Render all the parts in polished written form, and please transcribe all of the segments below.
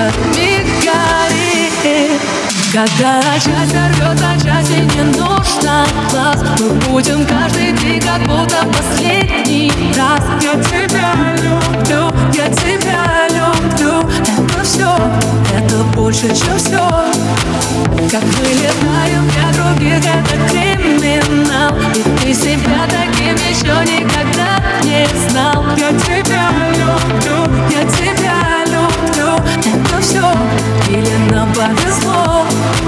глазами горит. Когда часть рвет, а части не нужно глаз, мы будем каждый день как будто последний раз. Я тебя люблю, я тебя люблю. Это все, это больше, чем все. Как мы летаем для других, это криминал. И ты себя таким еще никогда не знал. Я тебя люблю, я тебя люблю. Это все, или нам повезло.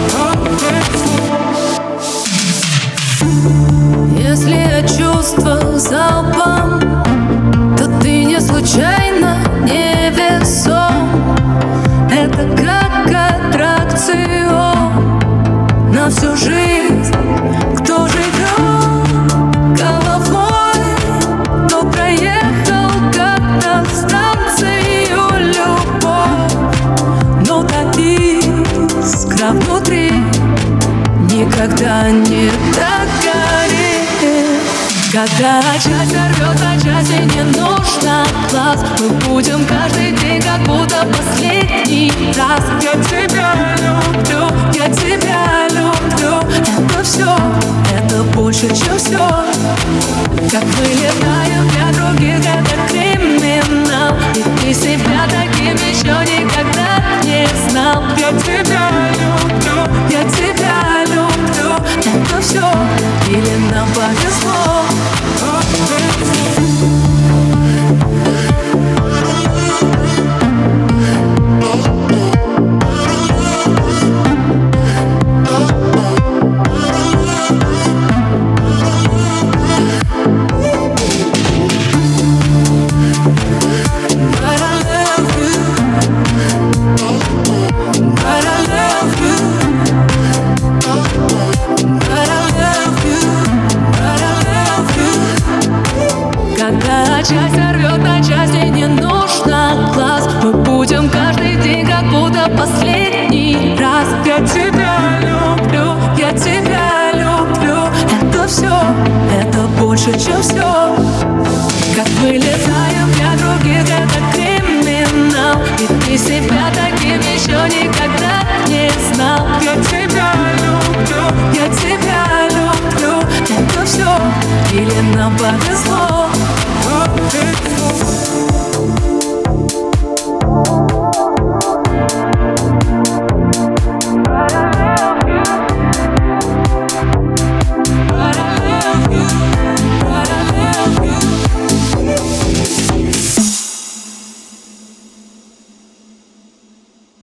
Если я чувствовал залпом, то ты не случайно, не весом. Это как аттракцион на всю жизнь. Кто живет головой, кто проехал как-то станцию любовь. Но та искра внутри никогда не догорит. Когда часть рвет, а части не нужно глаз, мы будем каждый день как будто последний раз. Я тебя люблю, я тебя люблю. Это все, это больше, чем все. Как мы летаем для других, это криминал. И ты себя таким еще никогда не знал. Я тебя люблю, я тебя люблю. Это все, или нам повезло. Когда часть рвет, а части не нужно глаз, мы будем каждый день как будто последний раз. Я тебя люблю, я тебя люблю. Это все, это больше, чем все. Как мы летаем для других, это криминал. И ты себя таким еще никогда не знал. Я тебя люблю, я тебя люблю. Это все, или нам повезло.